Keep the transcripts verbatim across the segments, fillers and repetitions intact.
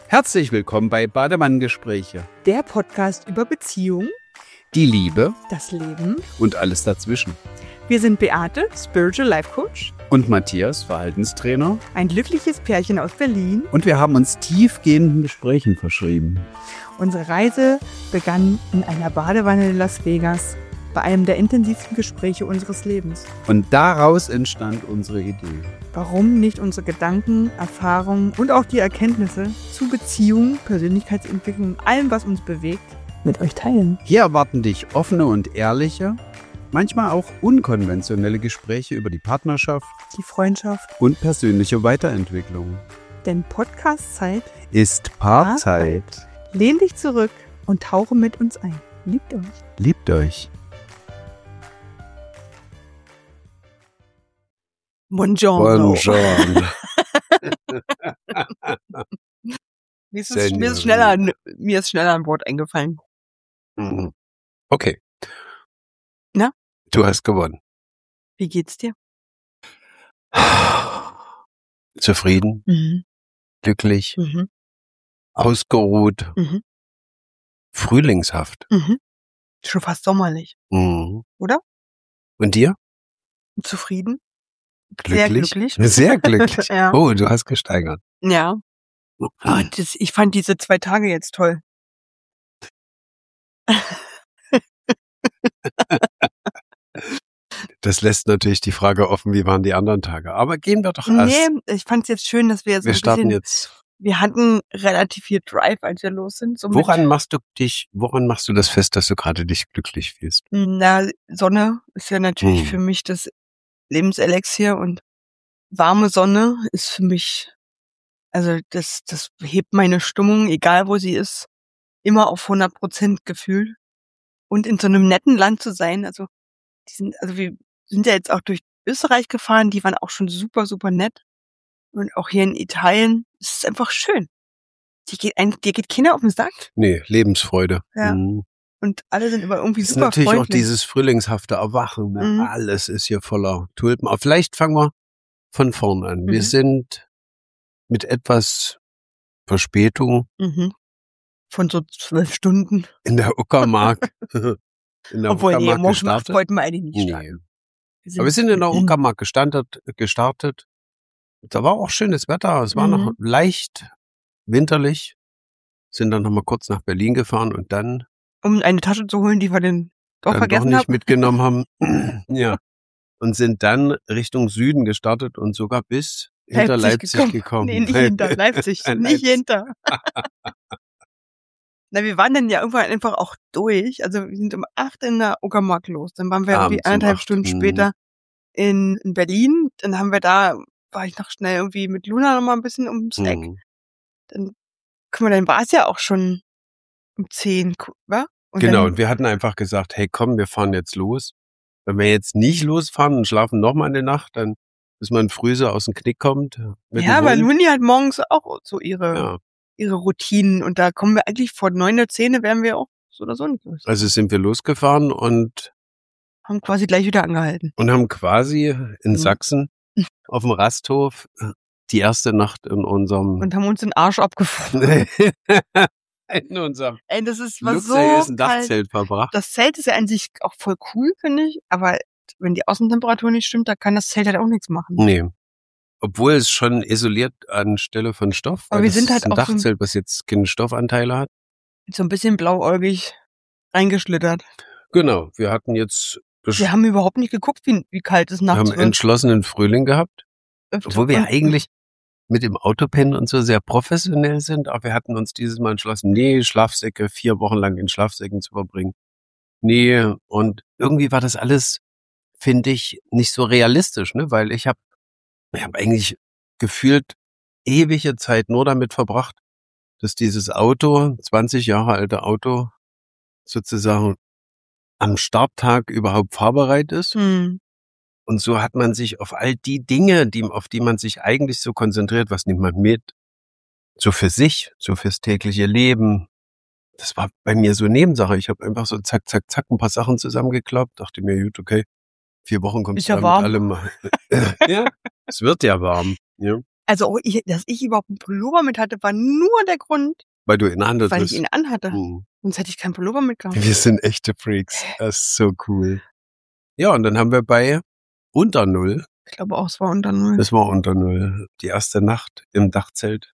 Herzlich willkommen bei Bademann-Gespräche. Der Podcast über Beziehung, die Liebe, das Leben und alles dazwischen. Wir sind Beate, Spiritual Life Coach. Und Matthias, Verhaltenstrainer. Ein glückliches Pärchen aus Berlin. Und wir haben uns tiefgehenden Gesprächen verschrieben. Unsere Reise begann in einer Badewanne in Las Vegas, bei einem der intensivsten Gespräche unseres Lebens. Und daraus entstand unsere Idee. Warum nicht unsere Gedanken, Erfahrungen und auch die Erkenntnisse zu Beziehungen, Persönlichkeitsentwicklung und allem, was uns bewegt, mit euch teilen. Hier erwarten dich offene und ehrliche, manchmal auch unkonventionelle Gespräche über die Partnerschaft, die Freundschaft und persönliche Weiterentwicklung. Denn Podcast-Zeit ist Paarzeit. Lehn dich zurück und tauche mit uns ein. Liebt euch. Liebt euch. Buongiorno. Buongiorno. mir, ist es, mir, ist schneller, mir ist schneller ein Wort eingefallen. Mhm. Okay. Na? Du hast gewonnen. Wie geht's dir? Zufrieden, Mhm. glücklich, Mhm. ausgeruht, Mhm. frühlingshaft. Mhm. Schon fast sommerlich, Mhm. oder? Und dir? Zufrieden? Glücklich? Sehr glücklich. Sehr glücklich. Ja. Oh, du hast gesteigert. Ja. Oh, das, ich fand diese zwei Tage jetzt toll. Das lässt natürlich die Frage offen, wie waren die anderen Tage. Aber gehen wir doch erst. Nee, ich fand es jetzt schön, dass wir so wir ein starten bisschen, jetzt. wir hatten relativ viel Drive, als wir los sind. So Woran mit, machst du dich, woran machst du das fest, dass du gerade dich glücklich fühlst? na, Sonne ist ja natürlich Hm. für mich das Lebenselixier und warme Sonne ist für mich, also das, das hebt meine Stimmung, egal wo sie ist, immer auf hundert Prozent Gefühl. Und in so einem netten Land zu sein, also die sind, also wir sind ja jetzt auch durch Österreich gefahren, die waren auch schon super, super nett. Und auch hier in Italien, es ist einfach schön. Die geht ein, dir geht keiner auf den Sack. Nee, Lebensfreude. Ja. Mhm. Und alle sind immer irgendwie Es ist super natürlich freundlich. auch dieses frühlingshafte Erwachen. Ne? Mhm. Alles ist hier voller Tulpen. Aber vielleicht fangen wir von vorn an. Wir Mhm. sind mit etwas Verspätung Mhm. Von so zwölf Stunden. in der Uckermark. in der Obwohl, nee, Uckermark morgen macht gestartet. wollten wir eigentlich nicht Nee. starten. Aber wir sind in der Uckermark gestartet, gestartet. Da war auch schönes Wetter. Es war Mhm. noch leicht winterlich. Sind dann nochmal kurz nach Berlin gefahren und dann, Um eine Tasche zu holen, die wir dann doch dann doch vergessen nicht haben. mitgenommen haben. Ja. Und sind dann Richtung Süden gestartet und sogar bis hinter Leipzig gekommen. gekommen. Nee, nicht hinter Leipzig. Leipzig. nicht hinter. Na, wir waren dann ja irgendwann einfach auch durch. Also wir sind um acht in der Uckermark los. Dann waren wir irgendwie Abends um anderthalb acht. Stunden Mhm. später in, in Berlin. Dann haben wir da, war ich noch schnell irgendwie mit Luna noch mal ein bisschen ums Eck. Mhm. Dann, guck mal, dann war es ja auch schon um zehn, wa? Und Genau, dann, und wir hatten einfach gesagt, hey komm, wir fahren jetzt los. Wenn wir jetzt nicht losfahren und schlafen nochmal eine Nacht, dann bis man früh so aus dem Knick kommt. Mit ja, dem weil Hund. Luni hat morgens auch so ihre, Ja. ihre Routinen. Und da kommen wir eigentlich vor neun oder zehn, wären wir auch so oder so nicht los. Also sind wir losgefahren und, Haben quasi gleich wieder angehalten. und haben quasi in Mhm. Sachsen auf dem Rasthof die erste Nacht in unserem Und haben uns den Arsch abgefroren. in unserem Ey, das ist was so luxuriösen kalt. Dachzelt verbracht. Das Zelt ist ja an sich auch voll cool, finde ich. Aber wenn die Außentemperatur nicht stimmt, da kann das Zelt halt auch nichts machen. Nee. Obwohl es schon isoliert anstelle von Stoff. Aber weil wir das sind halt ist ein auch so ein- Dachzelt, was jetzt keine Stoffanteile hat. So ein bisschen blauäugig reingeschlittert. Genau. Wir hatten jetzt besch- Wir haben überhaupt nicht geguckt, wie, wie kalt es wir nachts haben wird. entschlossenen Frühling gehabt. Obwohl wir Und- eigentlich mit dem Autopennen und so sehr professionell sind, aber wir hatten uns dieses Mal entschlossen, nee, Schlafsäcke vier Wochen lang in Schlafsäcken zu verbringen. Nee, und irgendwie war das alles, finde ich, nicht so realistisch, ne? Weil ich habe ich hab eigentlich gefühlt ewige Zeit nur damit verbracht, dass dieses Auto, zwanzig Jahre alte Auto, sozusagen am Starttag überhaupt fahrbereit ist. Hm. Und so hat man sich auf all die Dinge, die, auf die man sich eigentlich so konzentriert, was nimmt man mit, so für sich, so fürs tägliche Leben. Das war bei mir so Nebensache. Ich habe einfach so zack, zack, zack ein paar Sachen zusammengeklappt, dachte mir, gut, okay, vier Wochen kommst Ist du ja da warm. mit allem. Ja, es wird ja warm. Ja. Also auch ich, dass ich überhaupt einen Pullover mit hatte, war nur der Grund, Weil du ihn anhattest. weil ich ihn anhatte. Hm. Sonst hätte ich keinen Pullover mitgehabt. Wir sind echte Freaks. Das ist so cool. Ja, und dann haben wir bei unter Null, Ich glaube auch, es war unter Null. es war unter Null, die erste Nacht im Dachzelt.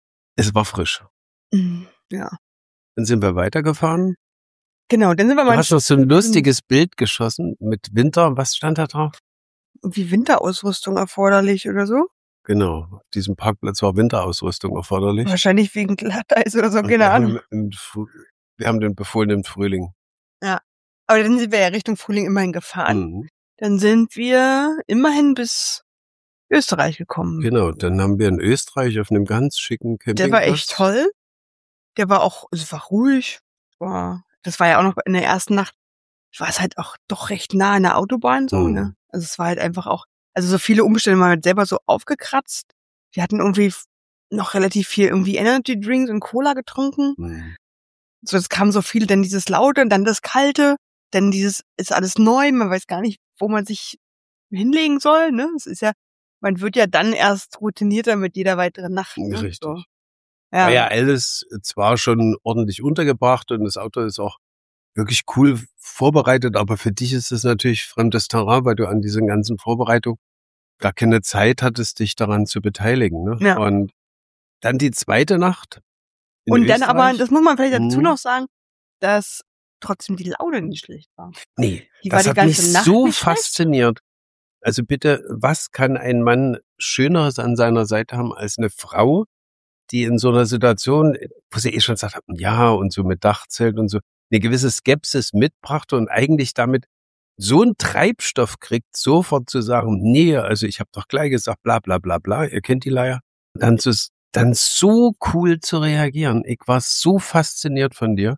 Es war frisch. Mhm, ja. Dann sind wir weitergefahren. Genau, dann sind wir Du mal hast noch so ein lustiges Bild geschossen mit Winter. Was stand da drauf? wie Winterausrüstung erforderlich oder so. Genau, auf diesem Parkplatz war Winterausrüstung erforderlich. Wahrscheinlich wegen Glatteis oder so, Und keine wir Ahnung. haben im Früh- Wir haben den befohlenen Frühling. Ja. Aber dann sind wir ja Richtung Frühling immerhin gefahren. Mhm. Dann sind wir immerhin bis Österreich gekommen. Genau, dann haben wir in Österreich auf einem ganz schicken Campingplatz. Der war echt toll. Der war auch, es war ruhig. War, das war ja auch noch in der ersten Nacht, war es halt auch doch recht nah an der Autobahn so, Mhm. ne? Also es war halt einfach auch, also so viele Umstände waren halt selber so aufgekratzt. Wir hatten irgendwie noch relativ viel irgendwie Energy Drinks und Cola getrunken. Mhm. So, es kam so viel, dann dieses Laute, dann das Kalte, dann dieses, ist alles neu, man weiß gar nicht, wo man sich hinlegen soll, ne? Es ist ja, man wird ja dann erst routinierter mit jeder weiteren Nacht. Ne? Richtig. So. Ja. Ja. War ja alles zwar schon ordentlich untergebracht und das Auto ist auch wirklich cool vorbereitet, aber für dich ist es natürlich fremdes Terrain, weil du an diesen ganzen Vorbereitungen gar keine Zeit hattest, dich daran zu beteiligen. Ne? Ja. Und dann die zweite Nacht in Und Österreich. dann aber, das muss man vielleicht dazu Mhm. noch sagen, dass trotzdem die Laune nicht schlecht war. Nee, Die war das die hat mich ganze Nacht so nicht schlecht. fasziniert. Also bitte, was kann ein Mann Schöneres an seiner Seite haben als eine Frau, die in so einer Situation, wo sie eh schon sagt, ja, und so mit Dachzelt und so, eine gewisse Skepsis mitbrachte und eigentlich damit so einen Treibstoff kriegt, sofort zu sagen, nee, also ich habe doch gleich gesagt, bla bla bla bla, ihr kennt die Leier. Dann, zu, dann so cool zu reagieren. Ich war so fasziniert von dir.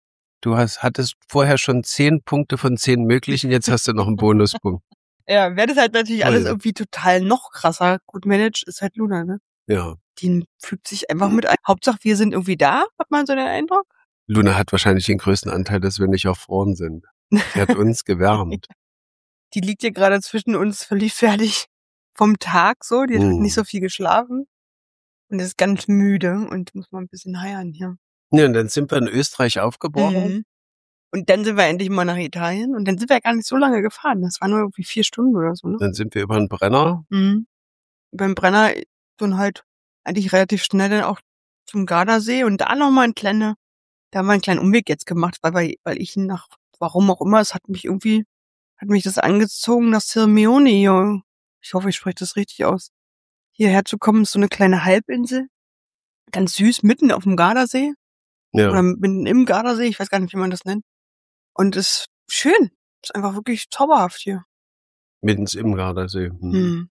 Du hast, hattest vorher schon zehn Punkte von zehn möglichen, jetzt hast du noch einen Bonuspunkt. Ja, wer das halt natürlich Toll. alles irgendwie total noch krasser gut managt, ist halt Luna, ne? Ja. Die fügt sich einfach mit ein. Hauptsache, wir sind irgendwie da, hat man so den Eindruck. Luna hat wahrscheinlich den größten Anteil, dass wir nicht erfroren sind. Sie hat uns gewärmt. Die liegt hier gerade zwischen uns völlig fertig vom Tag so. Die hat Mhm. nicht so viel geschlafen und ist ganz müde und muss mal ein bisschen heiern hier. Ja, und dann sind wir in Österreich aufgebrochen. Mhm. Und dann sind wir endlich mal nach Italien und dann sind wir gar nicht so lange gefahren. Das war nur irgendwie vier Stunden oder so, ne? Dann sind wir über den Brenner. Mhm. Beim Brenner dann halt eigentlich relativ schnell dann auch zum Gardasee und da nochmal ein kleiner, da haben wir einen kleinen Umweg jetzt gemacht, weil, weil, weil ich nach, warum auch immer, es hat mich irgendwie, hat mich das angezogen, nach Sirmione hier. Ich hoffe, ich spreche das richtig aus. Hierher zu kommen, ist so eine kleine Halbinsel. Ganz süß, mitten auf dem Gardasee. Ja. Oder mitten im Gardasee, ich weiß gar nicht, wie man das nennt. Und ist schön. Ist einfach wirklich zauberhaft hier. Mitten im Gardasee. Hm. Hm.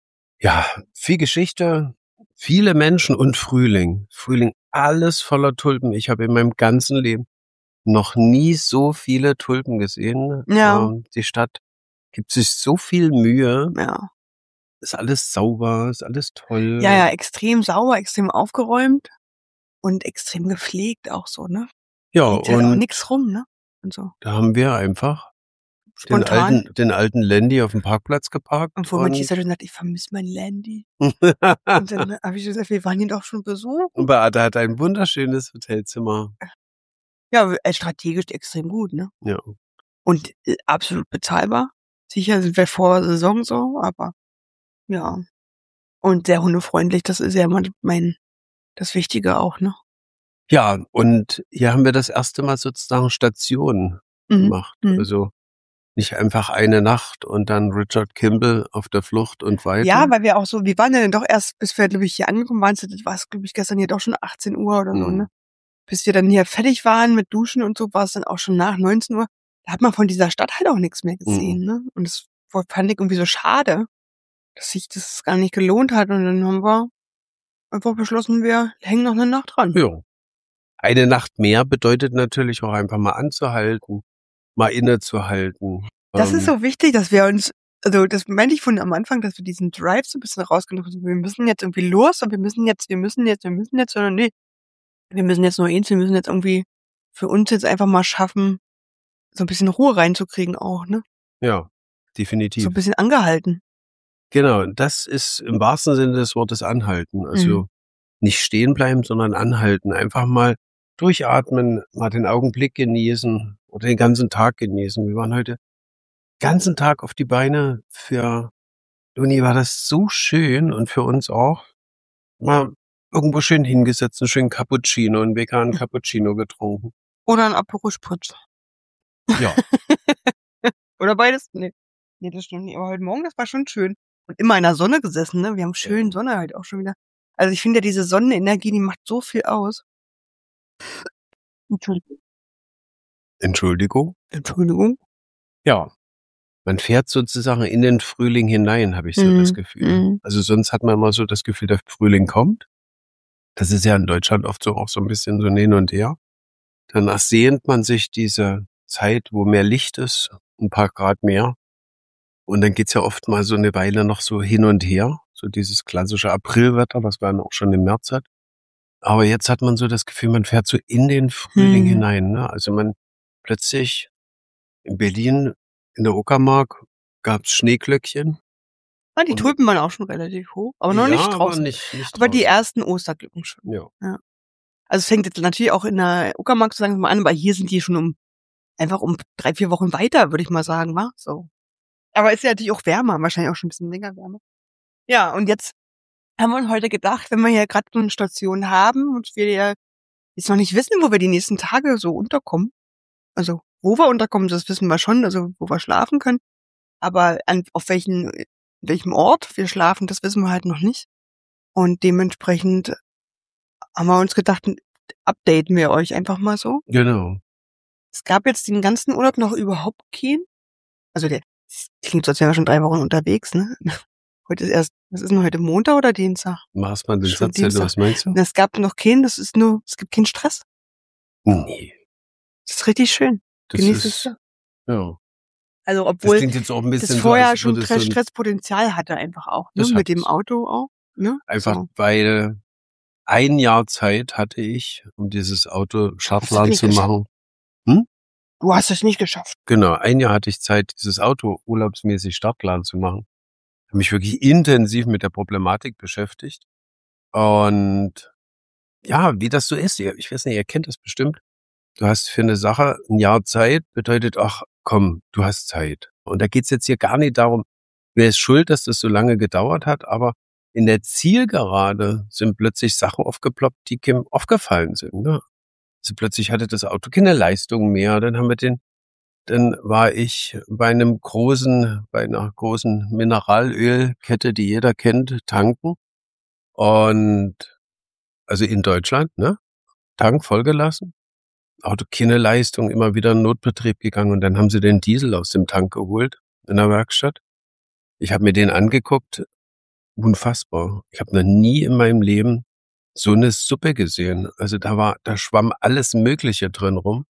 Ja, viel Geschichte, viele Menschen und Frühling. Frühling, alles voller Tulpen. Ich habe in meinem ganzen Leben noch nie so viele Tulpen gesehen. Ja. Ähm, die Stadt gibt sich so viel Mühe. Ja. Ist alles sauber, ist alles toll. Ja, ja, extrem sauber, extrem aufgeräumt und extrem gepflegt auch so, ne? Ja, Liegt halt auch und nix rum, ne? Und so. da haben wir einfach den Spontan. alten, den alten Landy auf dem Parkplatz geparkt. Und wo mein Tisa dann sagt, ich vermisse mein Landy. Und dann habe ich gesagt, wir waren ihn doch schon besuchen. Und Beate hat ein wunderschönes Hotelzimmer. Ja, äh, strategisch extrem gut, ne? Ja. Und äh, absolut bezahlbar. Sicher sind wir vor Saison so, aber ja. Und sehr hundefreundlich, das ist ja mein, mein das Wichtige auch, ne? Ja, und hier haben wir das erste Mal sozusagen Station Mhm. gemacht. Mhm. Also nicht einfach eine Nacht und dann Richard Kimball auf der Flucht und weiter. Ja, weil wir auch so, wir waren ja dann doch erst, bis wir, glaube ich, hier angekommen waren, das war es, glaube ich, gestern hier doch schon achtzehn Uhr oder so, Mhm. ne? Bis wir dann hier fertig waren mit Duschen und so, war es dann auch schon nach neunzehn Uhr. Da hat man von dieser Stadt halt auch nichts mehr gesehen, Mhm. ne? Und das fand ich irgendwie so schade, dass sich das gar nicht gelohnt hat. Und dann haben wir einfach beschlossen, wir hängen noch eine Nacht dran. Ja. Eine Nacht mehr bedeutet natürlich auch einfach mal anzuhalten, mal innezuhalten. Das Ähm, ist so wichtig, dass wir uns, also das meinte ich von am Anfang, dass wir diesen Drive so ein bisschen rausgenommen haben. Wir müssen jetzt irgendwie los und wir müssen jetzt, wir müssen jetzt, wir müssen jetzt, sondern nee, wir müssen jetzt nur eins, wir müssen jetzt irgendwie für uns jetzt einfach mal schaffen, so ein bisschen Ruhe reinzukriegen auch, ne? Ja, So definitiv. ein bisschen angehalten. Genau, das ist im wahrsten Sinne des Wortes anhalten. Also Mhm. nicht stehen bleiben, sondern anhalten. Einfach mal durchatmen, mal den Augenblick genießen oder den ganzen Tag genießen. Wir waren heute ganzen Tag auf die Beine. Für Luni war das so schön und für uns auch. Mal irgendwo schön hingesetzt, einen schönen Cappuccino, einen veganen Cappuccino getrunken. Oder 'n Aperol Spritz. Ja. Oder beides? Ne. Ne, das stimmt nicht. Aber heute Morgen, das war schon schön. Und immer in der Sonne gesessen, ne? Wir haben schön Ja. Sonne halt auch schon wieder. Also, ich finde ja diese Sonnenenergie, die macht so viel aus. Entschuldigung. Entschuldigung? Entschuldigung. Ja. Man fährt sozusagen in den Frühling hinein, habe ich so das Mhm. Gefühl. Mhm. Also sonst hat man immer so das Gefühl, der Frühling kommt. Das ist ja in Deutschland oft so auch so ein bisschen so ein Hin und Her. Danach sehnt man sich diese Zeit, wo mehr Licht ist, ein paar Grad mehr. Und dann geht's ja oft mal so eine Weile noch so hin und her, so dieses klassische Aprilwetter, was man auch schon im März hat. Aber jetzt hat man so das Gefühl, man fährt so in den Frühling Mhm. hinein, ne? Also man plötzlich in Berlin in der Uckermark gab's Schneeglöckchen. Ah, die Und Tulpen waren auch schon relativ hoch, aber noch ja, nicht aber draußen. nicht nicht Aber die draußen. ersten Osterglocken schon. Ja. Ja. Also, es fängt jetzt natürlich auch in der Uckermark so langsam an, aber hier sind die schon um einfach um drei, vier Wochen weiter, würde ich mal sagen, wa? So. Aber ist ja natürlich auch wärmer, wahrscheinlich auch schon 'n bisschen länger wärmer. Ja, und jetzt haben wir uns heute gedacht, wenn wir hier grad so 'ne Station haben und wir ja jetzt noch nicht wissen, wo wir die nächsten Tage so unterkommen. Also, wo wir unterkommen, das wissen wir schon, also wo wir schlafen können. Aber an auf welchen welchem Ort wir schlafen, das wissen wir halt noch nicht. Und dementsprechend haben wir uns gedacht, updaten wir euch einfach mal so. Genau. Es gab jetzt den ganzen Urlaub noch überhaupt keinen. Also, der es klingt so, als wären wir schon drei Wochen unterwegs, ne? Heute ist erst was ist denn heute, Montag oder Dienstag? Machst mal den Schon Satz zu Ende, Dienstag. was meinst du? Es gab noch keinen, das ist nur es gibt keinen Stress. Ne, Das ist richtig schön. das Genieß es ist sehr. ja. Also, Das obwohl klingt jetzt auch ein das bisschen so, vorher als schon würde es Tre so 'n Stresspotenzial hatte einfach auch, ne, Das mit hat dem es. Auto auch, ne? Einfach, So. weil ein Jahr Zeit hatte ich, um dieses Auto Hast du Startplan nicht zu geschafft? machen. Hm? Du hast es nicht geschafft. Genau, ein Jahr hatte ich Zeit, dieses Auto urlaubsmäßig Startplan zu machen. Habe mich wirklich intensiv mit der Problematik beschäftigt. Und ja, wie das so ist, ihr ich weiß nicht, ihr kennt das bestimmt. Du hast für eine Sache ein Jahr Zeit, bedeutet: „Ach komm, du hast Zeit.“ Und da geht's jetzt hier gar nicht darum, wer ist schuld, dass das so lange gedauert hat, aber in der Zielgerade sind plötzlich Sachen aufgeploppt, die keinem aufgefallen sind, ne? Also, plötzlich hatte das Auto keine Leistung mehr. Dann haben wir den dann war ich bei einem großen bei einer großen Mineralölkette, die jeder kennt, tanken. Und also in Deutschland, ne? Tank vollgelassen. Auto keine Leistung, immer wieder in Notbetrieb gegangen und dann haben sie den Diesel aus dem Tank geholt in der Werkstatt. Ich habe mir den angeguckt, unfassbar. Ich habe noch nie in meinem Leben so eine Suppe gesehen. Also, da war da schwamm alles Mögliche drin rum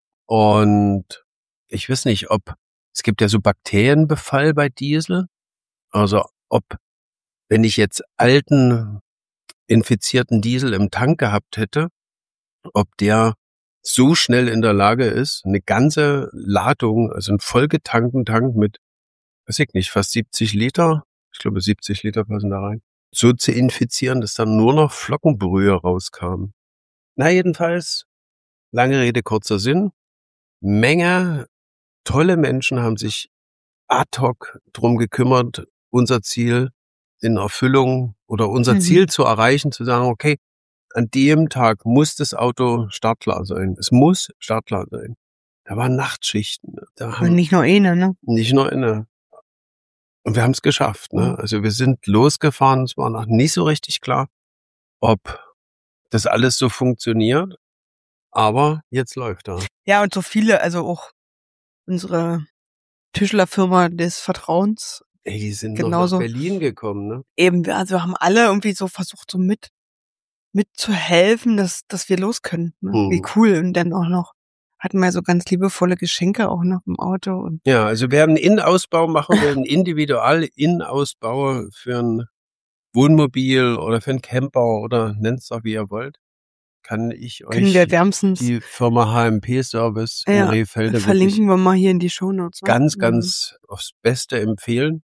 und ich weiß nicht, ob es gibt ja so Bakterienbefall bei Diesel, also, ob wenn ich jetzt alten, infizierten Diesel im Tank gehabt hätte, ob der so schnell in der Lage ist, eine ganze Ladung, also einen vollgetankten Tank mit, weiß ich nicht, fast siebzig Liter, ich glaube siebzig Liter passen da rein, so zu infizieren, dass dann nur noch Flockenbrühe rauskamen. Na jedenfalls, lange Rede, kurzer Sinn, Menge tolle Menschen haben sich ad hoc drum gekümmert, unser Ziel in Erfüllung oder unser Mhm. Ziel zu erreichen, zu sagen: „Okay, an dem Tag muss das Auto startklar sein. Es muss startklar sein.“ Da waren Nachtschichten. Da Und haben nicht nur eine, ne? nicht nur eine. Und wir haben es geschafft, ne? Mhm. Also wir sind losgefahren. Es war noch nicht so richtig klar, ob das alles so funktioniert. Aber jetzt läuft er. Ja, und so viele, also auch unsere Tischlerfirma des Vertrauens Ey, die sind noch nach genauso. Berlin gekommen, ne? Eben, wir also haben alle irgendwie so versucht, so mit mitzuhelfen, dass dass wir los können, ne? Wie Mhm. cool. Und dann auch noch hatten wir so ganz liebevolle Geschenke auch noch im Auto und Ja, also wer einen Innenausbau machen will, 'n Individual-Innenausbau für 'n Wohnmobil oder für 'n Camper oder nennt's doch, wie ihr wollt, kann ich können wir euch wärmstens, die Firma H M P Service in ja, Rehfelde wirklich verlinken wir mal hier in die Shownotes, ne? ganz, Mhm. ganz aufs Beste empfehlen.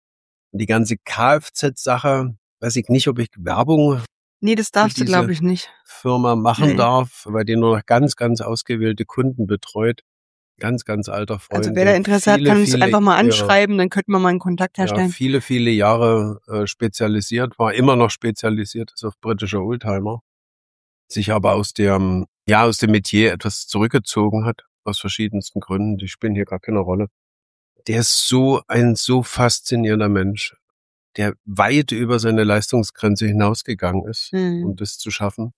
Die ganze Kfz-Sache, weiß ich nicht, ob ich Werbung Nee, das für darfst du, glaube diese ich, nicht. Firma machen Nee. darf, weil die nur noch ganz, ganz ausgewählte Kunden betreut. Ganz, ganz alter Freund. Also wer da der Interesse hat, viele, kann uns viele, einfach mal ja, anschreiben, dann könnten wir mal einen Kontakt ja, herstellen. viele, viele Jahre äh, spezialisiert, war immer noch spezialisiert ist auf britische Oldtimer, sich aber aus dem, ja, aus dem Metier etwas zurückgezogen hat, aus verschiedensten Gründen. Die spielen hier gar keine Rolle. Der ist so ein so faszinierender Mensch, der weit über seine Leistungsgrenze hinausgegangen ist, Hm. um das zu schaffen.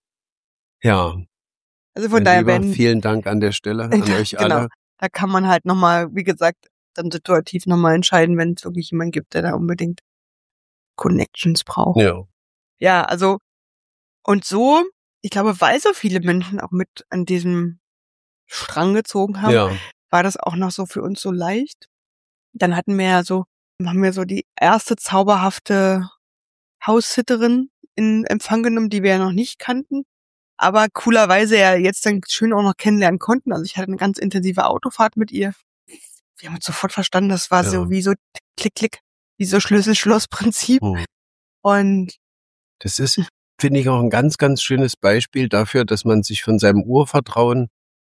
Ja, Also von mein daher Lieber, werden, vielen Dank an der Stelle an euch genau, alle. da kann man halt nochmal, wie gesagt, dann situativ nochmal entscheiden, wenn es wirklich jemanden gibt, der da unbedingt Connections braucht. Ja, Ja, also, und so, ich glaube, weil so viele Menschen auch mit an diesem Strang gezogen haben, ja, war das auch noch so für uns so leicht. Dann hatten wir ja so, haben wir so die erste zauberhafte Haussitterin in Empfang genommen, die wir ja noch nicht kannten, aber coolerweise ja jetzt dann schön auch noch kennenlernen konnten. Also ich hatte eine ganz intensive Autofahrt mit ihr. Wir haben uns sofort verstanden, das war ja. so wie so Klick, Klick, wie so Schlüssel-Schloss-Prinzip. Hm. Und Das ist, finde ich, auch ein ganz, ganz schönes Beispiel dafür, dass man sich von seinem Urvertrauen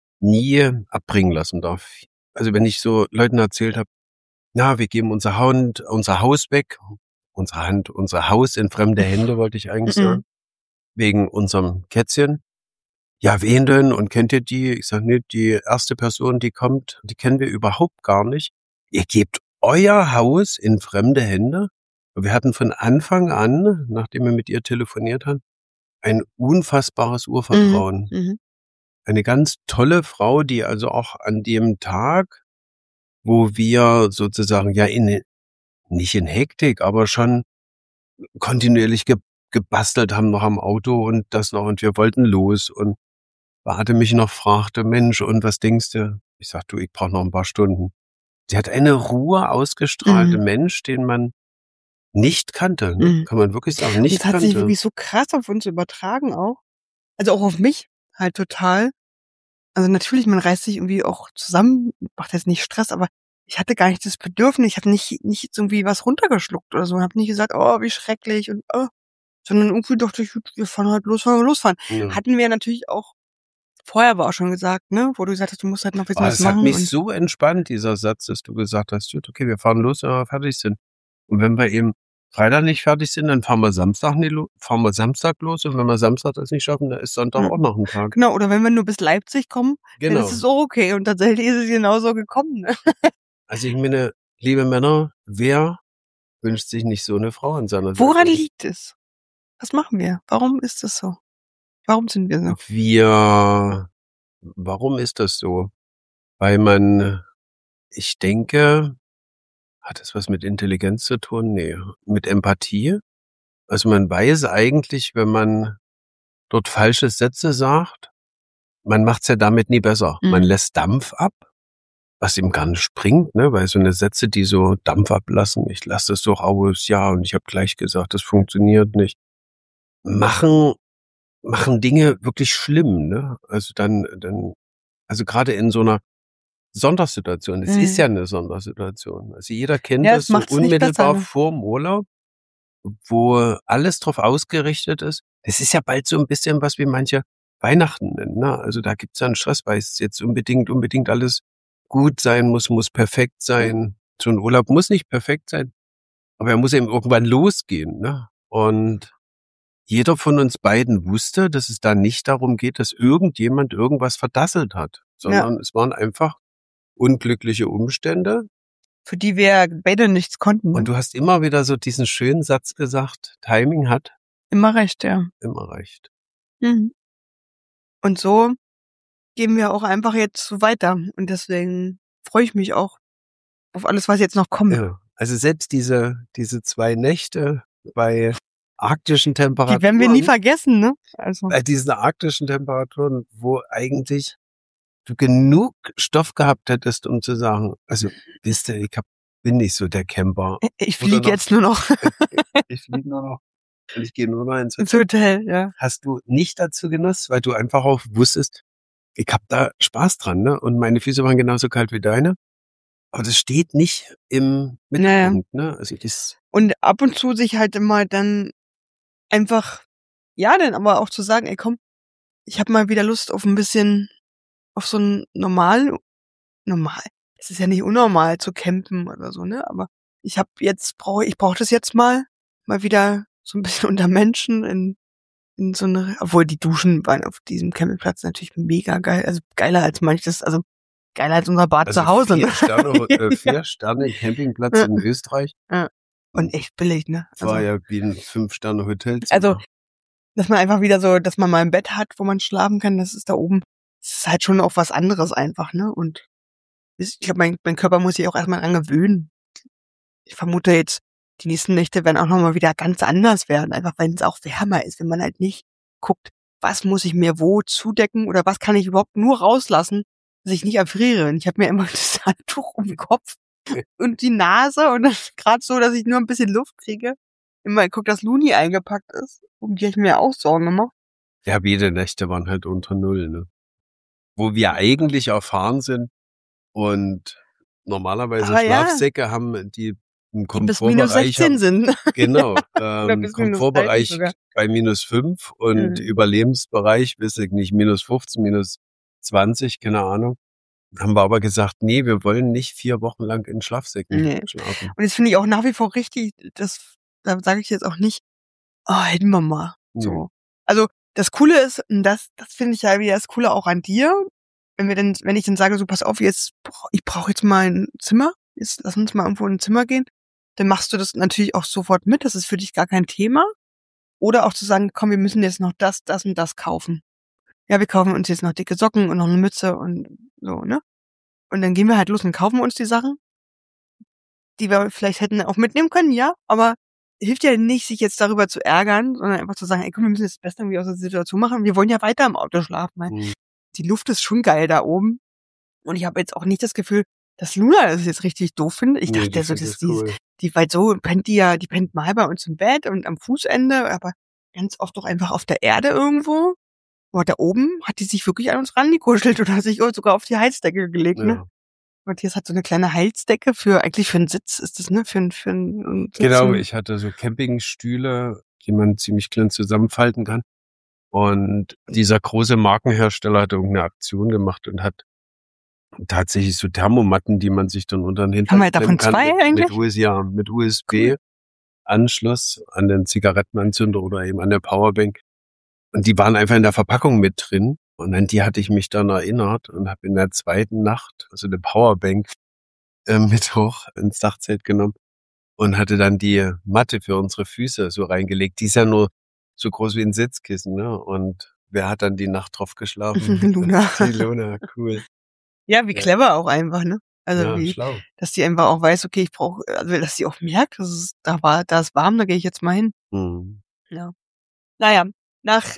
nie abbringen lassen darf. Also wenn ich so Leuten erzählt habe, na, wir geben unser Hand, unser Haus weg, unsere Hand, unser Haus in fremde Hände, wollte ich eigentlich Mhm. sagen, wegen unserem Kätzchen. Ja, wen denn? Und kennt ihr die? Ich sage, nee, die erste Person, die kommt, die kennen wir überhaupt gar nicht. Ihr gebt euer Haus in fremde Hände? Wir hatten von Anfang an, nachdem wir mit ihr telefoniert haben, ein unfassbares Urvertrauen. Mhm. Mhm. Eine ganz tolle Frau, die also auch an dem Tag, wo wir sozusagen ja in, nicht in Hektik, aber schon kontinuierlich ge, gebastelt haben noch am Auto und das noch und wir wollten los und Beate mich noch fragte, Mensch, und was denkst du? Ich sag, du, ich brauche noch ein paar Stunden. Sie hat eine Ruhe ausgestrahlt, ein Mhm. Mensch, den man nicht kannte, ne? Mhm. Kann man wirklich sagen, Und nicht das hat sich kannte. wirklich so krass auf uns übertragen auch. Also auch auf mich halt total. Also natürlich, man reißt sich irgendwie auch zusammen, macht jetzt nicht Stress, aber ich hatte gar nicht das Bedürfnis, ich habe nicht, nicht jetzt irgendwie was runtergeschluckt oder so, habe nicht gesagt, oh, wie schrecklich und oh, sondern irgendwie dachte ich, wir fahren halt los, fahren wir losfahren. Ja. Hatten wir natürlich auch, vorher aber auch schon gesagt, ne, wo du gesagt hast, du musst halt noch ein bisschen Oh, was das hat machen. mich Und so entspannt, dieser Satz, dass du gesagt hast, gut, okay, wir fahren los, wenn wir fertig sind. Und wenn wir eben Freitag nicht fertig sind, dann fahren wir Samstag nicht lo- fahren wir Samstag los und wenn wir Samstag das nicht schaffen, dann ist Sonntag Ja. auch noch ein Tag. genau, oder wenn wir nur bis Leipzig kommen, dann Genau. ist es auch okay. Und tatsächlich ist es genauso gekommen. Ne? Also ich meine, liebe Männer, wer wünscht sich nicht so eine Frau an seiner Seite? Woran liegt es? Was machen wir? Warum ist es so? Warum sind wir so? Wir, warum ist das so? Weil man, ich denke, hat das was mit Intelligenz zu tun? Nee, mit Empathie. Also man weiß eigentlich, wenn man dort falsche Sätze sagt, man macht's ja damit nie besser. Mhm. Man lässt Dampf ab, was ihm gar nicht bringt, ne? Weil so eine Sätze, die so Dampf ablassen, ich lasse das doch aus, ja, und ich habe gleich gesagt, das funktioniert nicht, machen machen Dinge wirklich schlimm, ne? Also dann, dann, also gerade in so einer Sondersituation. Es Mhm. ist ja eine Sondersituation. Also jeder kennt Ja, das es so macht's nicht unmittelbar besser, ne? vorm Urlaub, wo alles drauf ausgerichtet ist. Das ist ja bald so ein bisschen was wie manche Weihnachten nennen, ne? Also da gibt's ja einen Stress, weil es jetzt unbedingt, unbedingt alles gut sein muss, muss perfekt sein. So ein Urlaub muss nicht perfekt sein, aber er muss eben irgendwann losgehen, ne? Und jeder von uns beiden wusste, dass es da nicht darum geht, dass irgendjemand irgendwas verdasselt hat, sondern es waren einfach unglückliche Umstände. Für die wir beide nichts konnten. Und Ne? du hast immer wieder so diesen schönen Satz gesagt, Timing hat Immer recht, ja. immer recht. Mhm. Und so gehen wir auch einfach jetzt so weiter. Und deswegen freue ich mich auch auf alles, was jetzt noch kommt. Ja. Also selbst diese, diese zwei Nächte bei arktischen Temperaturen. Die werden wir nie vergessen, ne? Also. Bei diesen arktischen Temperaturen, wo eigentlich du genug Stoff gehabt hättest, um zu sagen, also wisst ihr, ich hab, bin nicht so der Camper. Ich fliege jetzt nur noch. Ich fliege nur noch. Und ich gehe nur noch ins ins Hotel, ja. Hast du nicht dazu genossen, weil du einfach auch wusstest, ich hab da Spaß dran, ne? Und meine Füße waren genauso kalt wie deine. Aber das steht nicht im Naja. Mittelpunkt, ne? Also das Und ab und zu sich halt immer dann einfach, ja, dann aber auch zu sagen, ey komm, ich habe mal wieder Lust auf ein bisschen, auf so ein normal, normal. Es ist ja nicht unnormal zu campen oder so, ne? Aber ich habe jetzt brauche ich brauche das jetzt mal, mal wieder so ein bisschen unter Menschen in in so eine, obwohl die Duschen waren auf diesem Campingplatz natürlich mega geil, also geiler als manches, also geiler als unser Bad also zu Hause, vier ne? Sterne, äh, vier Sterne Campingplatz Ja, in Österreich ja. Und echt billig, ne? war Also, ja wie ein Fünf-Sterne-Hotelzimmer. also, dass man einfach wieder so, dass man mal ein Bett hat, wo man schlafen kann, das ist da oben. Das ist halt schon auch was anderes einfach, ne? Und ich glaube, mein, mein Körper muss sich auch erstmal dran gewöhnen. Ich vermute jetzt, die nächsten Nächte werden auch nochmal wieder ganz anders werden, einfach wenn es auch wärmer ist, wenn man halt nicht guckt, was muss ich mir wo zudecken oder was kann ich überhaupt nur rauslassen, dass ich nicht erfriere. Und ich habe mir immer das Handtuch um den Kopf und die Nase und dann gerade so, dass ich nur ein bisschen Luft kriege. Immer guck, dass Luni eingepackt ist. Um die habe ich mir auch Sorgen gemacht. Ja, beide Nächte waren halt unter Null, ne? Wo wir eigentlich erfahren sind und normalerweise Aber ja, Schlafsäcke haben, die im die bis minus Komfortbereich sechzehn haben, sind. genau, Oder ähm, bis minus dreißig Komfortbereich sogar. bei minus fünf und Mhm. Überlebensbereich, weiß ich nicht, minus fünfzehn, minus zwanzig, keine Ahnung. Haben wir aber gesagt, nee, wir wollen nicht vier Wochen lang in Schlafsäcken Nee. schlafen. Und das finde ich auch nach wie vor richtig, das, da sage ich jetzt auch nicht, oh, hätten wir mal. Nö. So. Also das Coole ist, und das, das finde ich ja wieder das Coole auch an dir, wenn wir denn, wenn ich dann sage, so pass auf, jetzt, ich brauche jetzt mal ein Zimmer, jetzt lass uns mal irgendwo in ein Zimmer gehen, dann machst du das natürlich auch sofort mit, das ist für dich gar kein Thema. Oder auch zu sagen, komm, wir müssen jetzt noch das, das und das kaufen. Ja, wir kaufen uns jetzt noch dicke Socken und noch eine Mütze und so, ne? Und dann gehen wir halt los und kaufen uns die Sachen, die wir vielleicht hätten auch mitnehmen können, ja, aber hilft ja nicht, sich jetzt darüber zu ärgern, sondern einfach zu sagen, ey, komm, wir müssen jetzt das Beste irgendwie aus der Situation machen. Wir wollen ja weiter im Auto schlafen, weil Mhm. die Luft ist schon geil da oben. Und ich habe jetzt auch nicht das Gefühl, dass Luna das jetzt richtig doof findet. Ich Nee, dachte die ja so, findet dass es die, cool. die, weil so pennt die ja, die pennt mal bei uns im Bett und am Fußende, aber ganz oft doch einfach auf der Erde irgendwo. Aber da oben hat die sich wirklich an uns rangekuschelt oder hat sich sogar auf die Heizdecke gelegt, ne? Ja. Matthias hat so eine kleine Heizdecke für, eigentlich für einen Sitz ist das, ne? Für einen, für einen Sitz. Genau, ich hatte so Campingstühle, die man ziemlich klein zusammenfalten kann. Und dieser große Markenhersteller hat irgendeine Aktion gemacht und hat tatsächlich so Thermomatten, die man sich dann unter den Hintern Haben wir davon klemmen kann, zwei mit, eigentlich? mit U S B, ja, mit U S B-Anschluss an den Zigarettenanzünder oder eben an der Powerbank. Und die waren einfach in der Verpackung mit drin. Und an die hatte ich mich dann erinnert und habe in der zweiten Nacht, also eine Powerbank, äh, mit hoch ins Dachzelt genommen und hatte dann die Matte für unsere Füße so reingelegt. Die ist ja nur so groß wie ein Sitzkissen, ne? Und wer hat dann die Nacht drauf geschlafen? Luna. Die Luna, cool. Ja, wie Ja. clever auch einfach, ne? Also Ja, wie, schlau. dass die einfach auch weiß, okay, ich brauche, also dass sie auch merkt, dass es da war, da ist warm, da gehe ich jetzt mal hin. Mhm. Ja. Naja, nach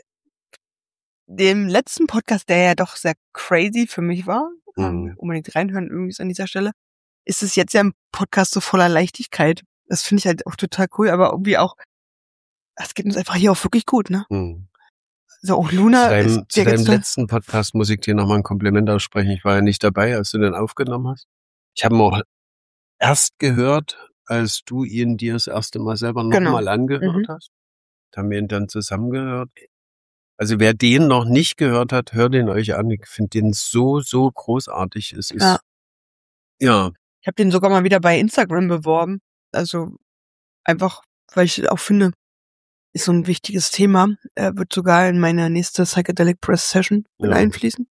dem letzten Podcast, der ja doch sehr crazy für mich war, kann Mhm. unbedingt reinhören übrigens an dieser Stelle, ist es jetzt ja ein Podcast so voller Leichtigkeit. Das finde ich halt auch total cool, aber irgendwie auch, es geht uns einfach hier auch wirklich gut, ne? Mhm. Also auch Luna Zu ist, deinem, dir zu deinem geht's da- letzten Podcast muss ich dir nochmal ein Kompliment aussprechen. Ich war ja nicht dabei, als du den aufgenommen hast. Ich habe ihn auch erst gehört, als du ihn dir das erste Mal selber Genau. nochmal angehört Mhm. hast. Da haben wir ihn dann zusammengehört. Also wer den noch nicht gehört hat, hört ihn euch an. Ich finde den so, so großartig. Es ist, Ja. ja, Ich habe den sogar mal wieder bei Instagram beworben. Also einfach, weil ich auch finde, ist so ein wichtiges Thema. Er wird sogar in meine nächste Psychedelic Press Session mit Ja. einfließen.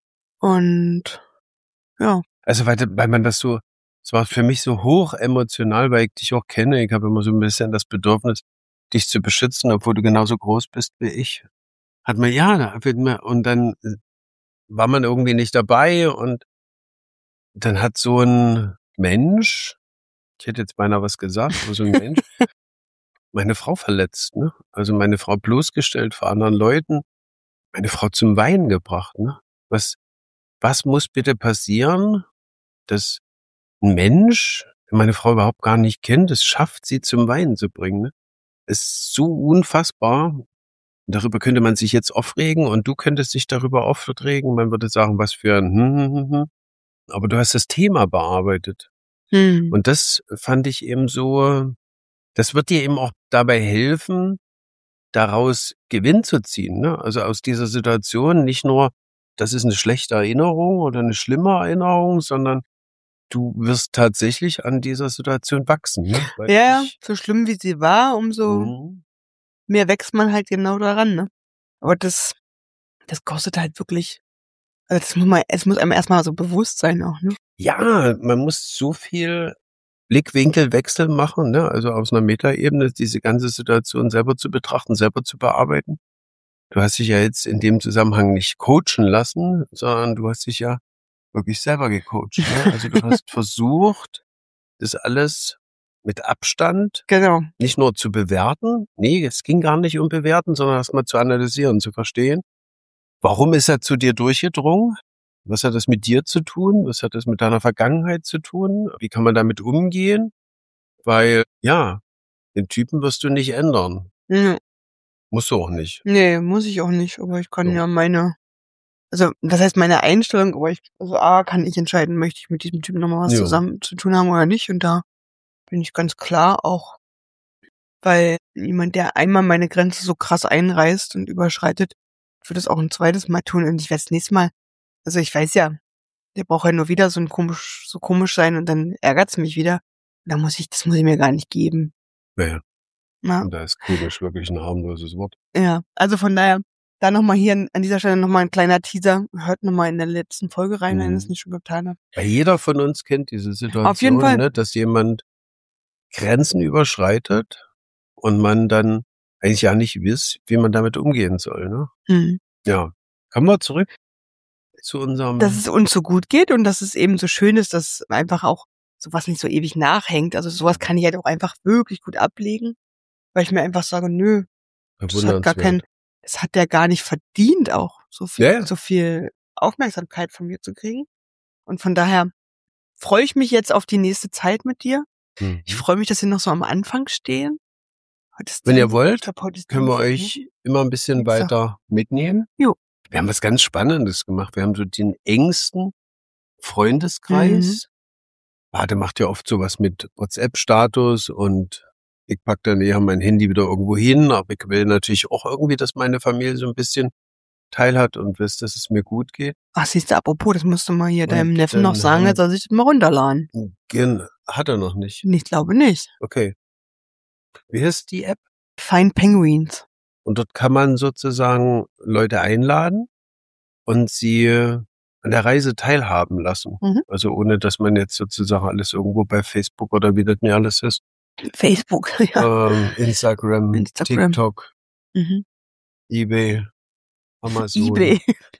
Und ja, also weil, weil man das so, es war für mich so hoch emotional, weil ich dich auch kenne. Ich habe immer so ein bisschen das Bedürfnis, dich zu beschützen, obwohl du genauso groß bist wie ich. Hat man, ja, da wird man, und dann äh, war man irgendwie nicht dabei und dann hat so ein Mensch, ich hätte jetzt beinahe was gesagt, aber so ein Mensch, meine Frau verletzt, ne? Also meine Frau bloßgestellt vor anderen Leuten, meine Frau zum Weinen gebracht, ne? Was, was muss bitte passieren, dass ein Mensch, der meine Frau überhaupt gar nicht kennt, es schafft, sie zum Weinen zu bringen, ne? Ist so unfassbar. Darüber könnte man sich jetzt aufregen und du könntest dich darüber aufregen. Man würde sagen, was für ein hm, hm, hm, hm. aber du hast das Thema bearbeitet. Hm. Und das fand ich eben so, das wird dir eben auch dabei helfen, daraus Gewinn zu ziehen, ne? Also aus dieser Situation nicht nur, das ist eine schlechte Erinnerung oder eine schlimme Erinnerung, sondern du wirst tatsächlich an dieser Situation wachsen, ne? Weil Ja, ja, ich, so schlimm wie sie war, umso Mhm. mehr wächst man halt genau daran, ne? Aber das, das kostet halt wirklich, also das muss man, es muss einem erstmal so bewusst sein auch, ne? Ja, man muss so viel Blickwinkelwechsel machen, ne? Also aus einer Metaebene diese ganze Situation selber zu betrachten, selber zu bearbeiten. Du hast dich ja jetzt in dem Zusammenhang nicht coachen lassen, sondern du hast dich ja wirklich selber gecoacht, ne? Also du hast versucht, das alles mit Abstand Genau. nicht nur zu bewerten. Nee, es ging gar nicht um bewerten, sondern erstmal zu analysieren, zu verstehen. Warum ist er zu dir durchgedrungen? Was hat das mit dir zu tun? Was hat das mit deiner Vergangenheit zu tun? Wie kann man damit umgehen? Weil, ja, den Typen wirst du nicht ändern. Ja. Musst du auch nicht. Nee, muss ich auch nicht, aber ich kann So. ja meine, also was heißt meine Einstellung, aber ich, also A, kann ich entscheiden, möchte ich mit diesem Typen nochmal was Jo. zusammen zu tun haben oder nicht, und da bin ich ganz klar auch, weil jemand, der einmal meine Grenze so krass einreißt und überschreitet, wird es auch ein zweites Mal tun, und ich werde das nächste Mal, also ich weiß ja, der braucht ja nur wieder so ein komisch, so komisch sein, und dann ärgert's mich wieder. Da muss ich, das muss ich mir gar nicht geben. Ja, Ja, und da ist komisch wirklich ein harmloses Wort. ja. Also von daher, da nochmal hier an an dieser Stelle nochmal ein kleiner Teaser. Hört nochmal in der letzten Folge rein, wenn ihr es Mhm. nicht schon getan habt. Weil jeder von uns kennt diese Auf jeden Situation, Fall. ne, dass jemand Grenzen überschreitet und man dann eigentlich ja nicht wisst, wie man damit umgehen soll, ne? Mhm. Ja. Kommen wir zurück zu unserem, Dass es uns so gut geht und dass es eben so schön ist, dass einfach auch sowas nicht so ewig nachhängt. Also sowas kann ich halt auch einfach wirklich gut ablegen, weil ich mir einfach sage, nö, das hat gar kein, bewundernswert. das hat der gar nicht verdient, auch so viel, Ja, ja. so viel Aufmerksamkeit von mir zu kriegen. Und von daher freue ich mich jetzt auf die nächste Zeit mit dir. Mhm. Ich freue mich, dass wir noch so am Anfang stehen. Heute ist Wenn ihr Dienst- wollt, ich glaub, heute ist können wir Dienstag, ne? euch immer ein bisschen Dienstag. weiter mitnehmen. Jo. Wir haben was ganz Spannendes gemacht. Wir haben so den engsten Freundeskreis. Warte, macht ja oft sowas mit WhatsApp-Status und ich pack dann eher mein Handy wieder irgendwo hin, aber ich will natürlich auch irgendwie, dass meine Familie so ein bisschen teil hat und wisst, dass es mir gut geht. Ach, siehst du, apropos, das musst du mal hier Und deinem Neffen noch dann sagen, haben- er soll sich das mal runterladen. Gen- Hat er noch nicht. Ich glaube nicht. Okay. Wie heißt die App? Find Penguins. Und dort kann man sozusagen Leute einladen und sie an der Reise teilhaben lassen. Mhm. Also ohne, dass man jetzt sozusagen alles irgendwo bei Facebook oder wie das denn alles ist, Facebook, ja. ähm, Instagram, Instagram. TikTok, Mhm. eBay, Amazon. eBay.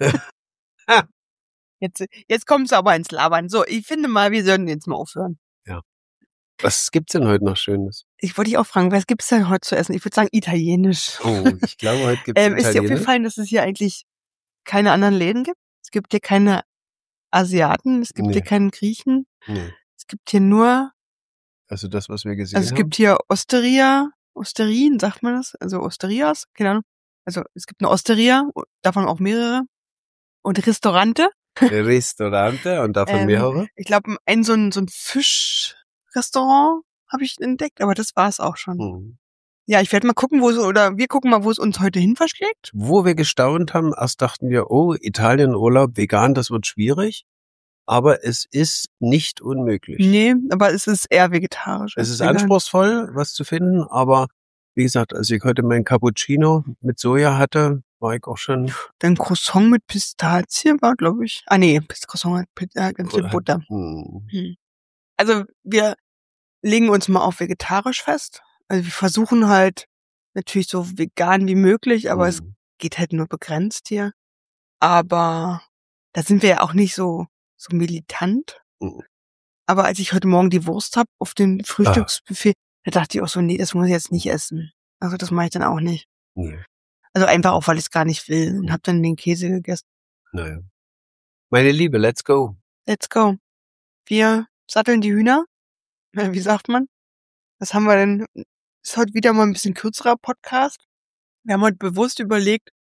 Jetzt, jetzt kommst du aber ins Labern. So, ich finde mal, wir sollten jetzt mal aufhören. Was gibt's denn heute noch Schönes? Ich wollte dich auch fragen, was gibt's denn heute zu essen? Ich würde sagen Italienisch. Oh, ich glaube, heute gibt's Ähm, ist dir Italienisch. aufgefallen, dass es hier eigentlich keine anderen Läden gibt? Es gibt hier keine Asiaten, es gibt Nee. hier keinen Griechen, Nee. es gibt hier nur, Also das, was wir gesehen also es haben. gibt hier Osteria, Osterien, sagt man das? Also Osterias, keine Ahnung. Also es gibt eine Osteria, davon auch mehrere. Und Restaurante. Restaurante und davon Ähm, mehrere. Ich glaube, ein so ein, so ein Fischrestaurant habe ich entdeckt, aber das war es auch schon. Hm. Ja, ich werde mal gucken, wo es, oder wir gucken mal, wo es uns heute hin verschlägt. Wo wir gestaunt haben, erst dachten wir, oh, Italienurlaub, vegan, das wird schwierig. Aber es ist nicht unmöglich. Nee, aber es ist eher vegetarisch. Es als ist vegan. anspruchsvoll, was zu finden, aber wie gesagt, als ich heute mein Cappuccino mit Soja hatte, war ich auch schon Dein Croissant mit Pistazie war, glaube ich. Ah nee, Pist- Croissant hat Pit- äh, ganz viel Butter. Hm. Hm. Also wir legen uns mal auf vegetarisch fest. Also wir versuchen halt natürlich so vegan wie möglich, aber es Hm. geht halt nur begrenzt hier. Aber da sind wir ja auch nicht so so militant. Mhm. Aber als ich heute Morgen die Wurst hab auf dem Frühstücksbuffet, da dachte ich auch so, nee, das muss ich jetzt nicht essen. Also das mache ich dann auch nicht. Nee. Also einfach auch, weil ich es gar nicht will, und hab dann den Käse gegessen. Naja. Meine Liebe, let's go. Let's go. Wir satteln die Hühner. Wie sagt man? Was haben wir denn? Ist heute wieder mal ein bisschen kürzerer Podcast. Wir haben heute bewusst überlegt,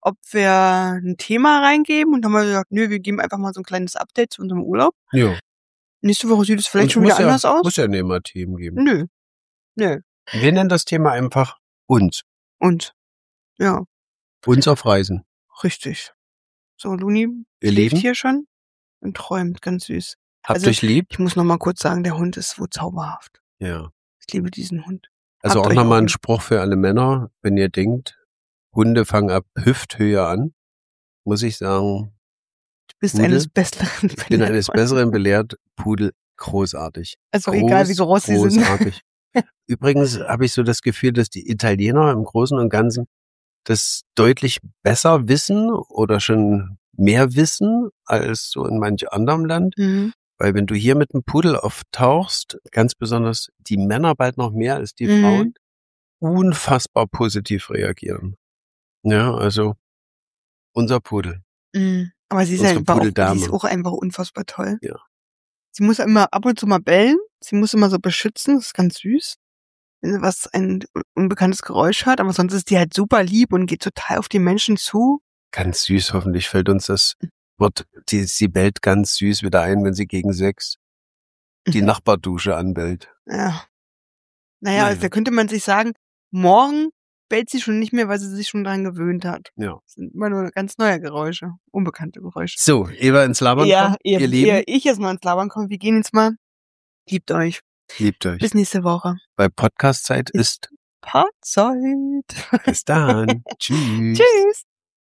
ob wir ein Thema reingeben und dann haben wir gesagt, nö, wir geben einfach mal so ein kleines Update zu unserem Urlaub. Ja. Nächste Woche sieht es vielleicht Und schon wieder muss ja, anders aus. Muss ja nicht immer Themen geben. Nö. Nö. Wir nennen das Thema einfach uns. Und, ja, Uns auf Reisen. richtig. So, Luni Ihr schläft Lieben, hier schon und träumt, ganz süß. habt Also, euch lieb. ich muss noch mal kurz sagen, der Hund ist so zauberhaft. Ja. Ich liebe diesen Hund. Also Habt auch euch nochmal auch ein lieb. Spruch für alle Männer, wenn ihr denkt, Hunde fangen ab Hüfthöhe an, muss ich sagen, Du bist Pudel? eines Besseren ich bin eines Besseren belehrt, Pudel großartig. Also egal, wie groß sie sind. Großartig. Übrigens habe ich so das Gefühl, dass die Italiener im Großen und Ganzen das deutlich besser wissen oder schon mehr wissen als so in manch anderem Land. Mhm. Weil wenn du hier mit einem Pudel auftauchst, ganz besonders die Männer bald noch mehr als die Mhm. Frauen, unfassbar positiv reagieren. Ja, also unser Pudel. Mhm. Aber sie ist, Unsere einfach auch, Pudeldame. sie ist auch einfach unfassbar toll. Ja. Sie muss immer ab und zu mal bellen. Sie muss immer so beschützen. Das ist ganz süß. Wenn sie was ein unbekanntes Geräusch hat. Aber sonst ist die halt super lieb und geht total auf die Menschen zu. Ganz süß, hoffentlich fällt uns das Wort, die, sie bellt ganz süß wieder ein, wenn sie gegen sechs die Nachbardusche anbellt. Ja. Naja, Naja. also da könnte man sich sagen, morgen bellt sie schon nicht mehr, weil sie sich schon daran gewöhnt hat. Ja. Das sind immer nur ganz neue Geräusche. Unbekannte Geräusche. So, Eva ins Labern Ja, kommen, ihr, ihr Lieben, ihr, ich jetzt mal ins Labern komme. Wir gehen jetzt mal. Liebt euch. liebt euch. Bis nächste Woche. Bei Podcast-Zeit ist Paarzeit. bis dann. Tschüss. Tschüss.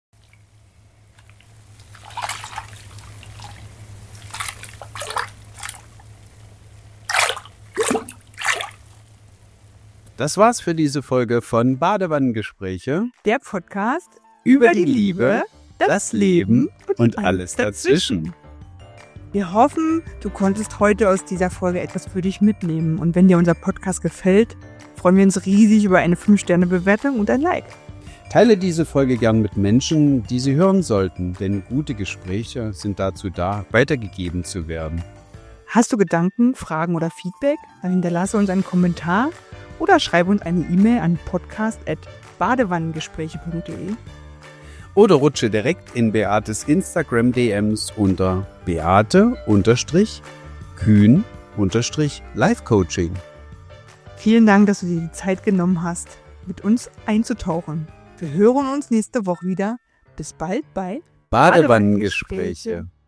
Das war's für diese Folge von Badewannengespräche Der Podcast über die Liebe, das Leben und alles dazwischen. Wir hoffen, du konntest heute aus dieser Folge etwas für dich mitnehmen. Und wenn dir unser Podcast gefällt, freuen wir uns riesig über eine fünf Sterne Bewertung und ein Like. Teile diese Folge gern mit Menschen, die sie hören sollten, denn gute Gespräche sind dazu da, weitergegeben zu werden. Hast du Gedanken, Fragen oder Feedback? Dann hinterlasse uns einen Kommentar oder schreibe uns eine E-Mail an podcast at badewannengespräche punkt de. Oder rutsche direkt in Beates Instagram-D Ms unter beate-kühn-live-coaching. Vielen Dank, dass du dir die Zeit genommen hast, mit uns einzutauchen. Wir hören uns nächste Woche wieder. Bis bald bei Badewannengespräche.